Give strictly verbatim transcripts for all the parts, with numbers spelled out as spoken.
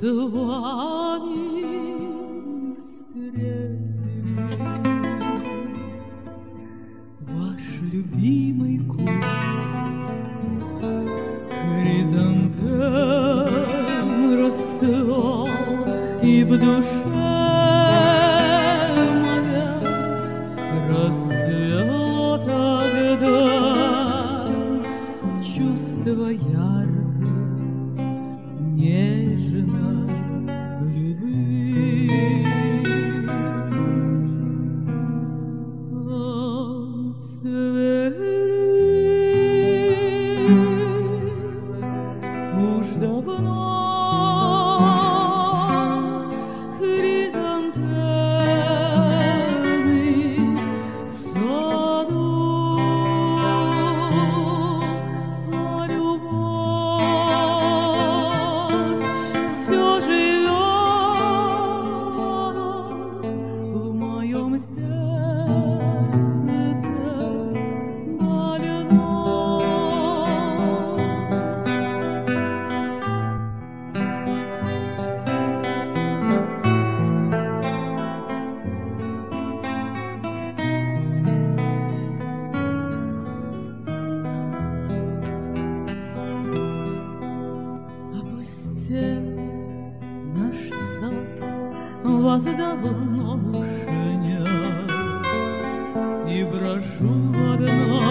вами встретились. Ваш любимый куст хризантем расцвел, и в душе моя расцвело тогда чувство яркой, нежной любви. Отцвели уж давно хризантемы в саду, а любовь все живет в моем сердце больном. Опустел наш сад, вас давно уже нет, и брожу одна,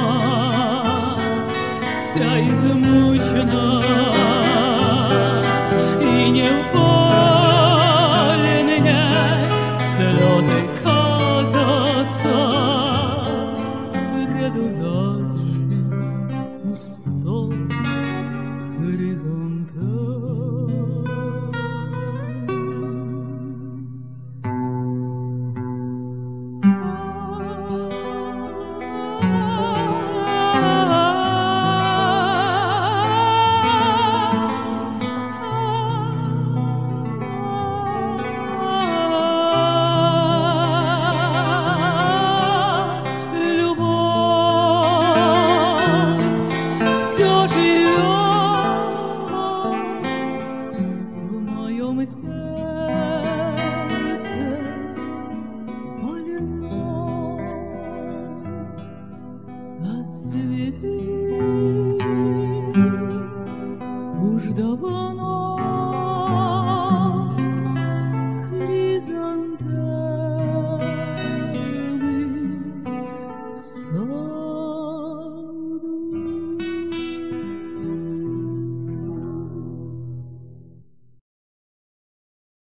вся измучена, и не в поле мне слезы катятся, предугадший пустой сердце больно. Отцвели уж давно